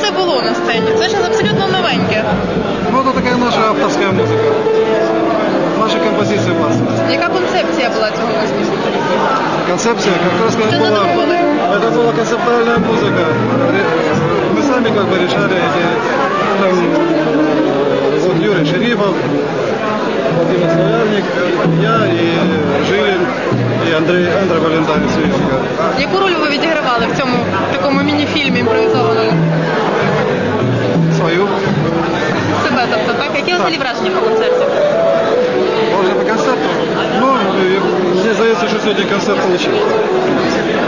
це було на сцені? Це ж абсолютно новеньке. Ну, это такая наша авторская музыка. Наши композиции властные. Яка концепція була цього виступу? Концепция, как раз Что задумывали? это была концептуальная музыка. Мы сами как бы решали эти, там, вот Юрий Шерифов, Владимир Славярник, я и Жилин, и Андрей Валентайн Свищенко. Яку роль ви відігравали в цьому такому міні-фільмі імпровізованому? Свою. Себе, тобто, так? Які взагалі враження по концерту? Може по концерту? Ну, мне здається, що сьогодні концерт получился.